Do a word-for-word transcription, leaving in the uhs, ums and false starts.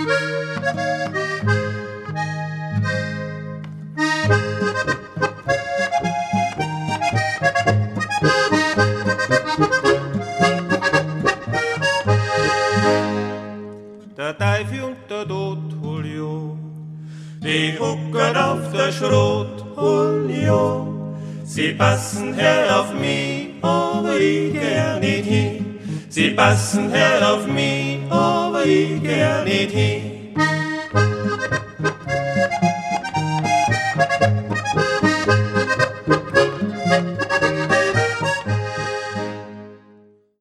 Der Teufel und der Tod, Julio, die hucken auf der Schrot, Julio. Sie passen her auf mich, aber ich geh nicht hin. Sie passen her auf mich, aber ich geh nicht hin.